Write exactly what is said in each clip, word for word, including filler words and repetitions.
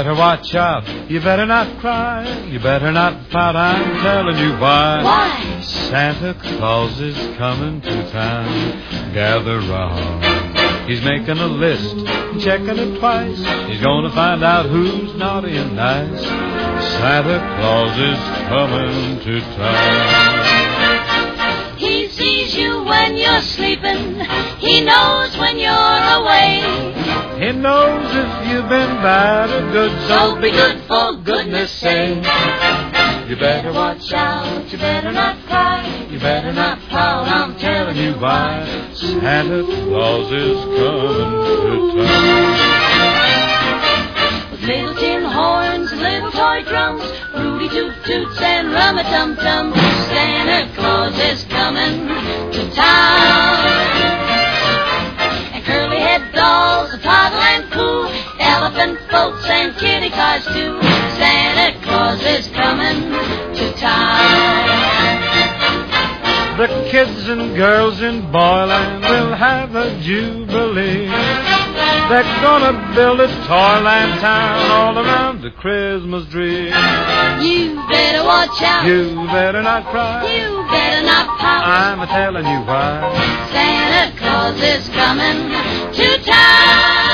better watch out. You better not cry. You better not pout. I'm telling you why. Why? Santa Claus is coming to town. Gather round. He's making a list, checking it twice. He's gonna find out who's naughty and nice. Santa Claus is coming to town. He sees you when you're sleeping. He knows when you're away. He knows if you've been bad or good, So be good for goodness sake. You better watch out, you better not cry, you better not pout, I'm telling you why. Santa Claus is coming to town. With little tin horns and little toy drums, Rudy Toot Toots and Rum-a-Tum-Tum, Santa Claus is coming to town. And curly-head dolls, a toddle and coo, elephant boats and kitty cars too. Santa Claus is coming to town. The kids and girls in Boyland will have a jubilee. They're gonna build a toyland town all around the Christmas tree. You better watch out. You better not cry. You better not pout. I'm a telling you why. Santa Claus is coming to town.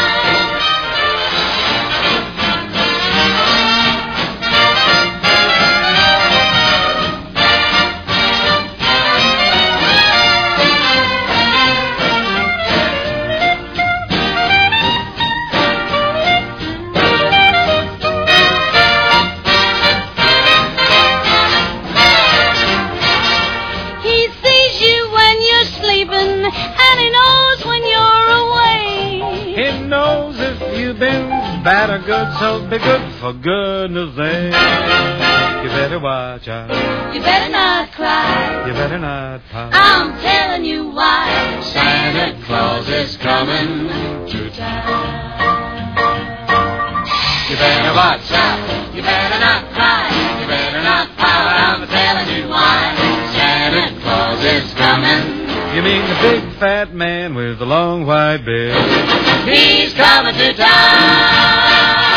Bad or good, so be good for goodness sake. You better watch out. You better not cry. You better not pout. I'm telling you why. Santa Claus is coming to town. You better watch out. You better not cry. You better not pout. I'm telling you why. Santa Claus is coming. You mean the big fat man with the long white beard? He's coming to town.